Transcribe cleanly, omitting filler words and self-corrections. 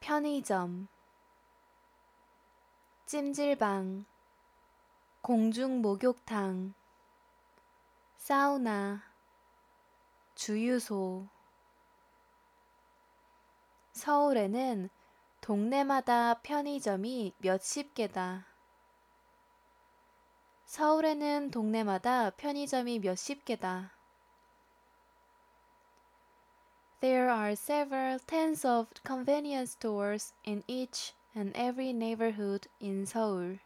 편의점, 찜질방, 공중목욕탕, 사우나, 주유소. 서울에는 동네마다 편의점이 몇십 개다. 서울에는 동네마다 편의점이 몇십 개다. There are several tens of convenience stores in each and every neighborhood in Seoul.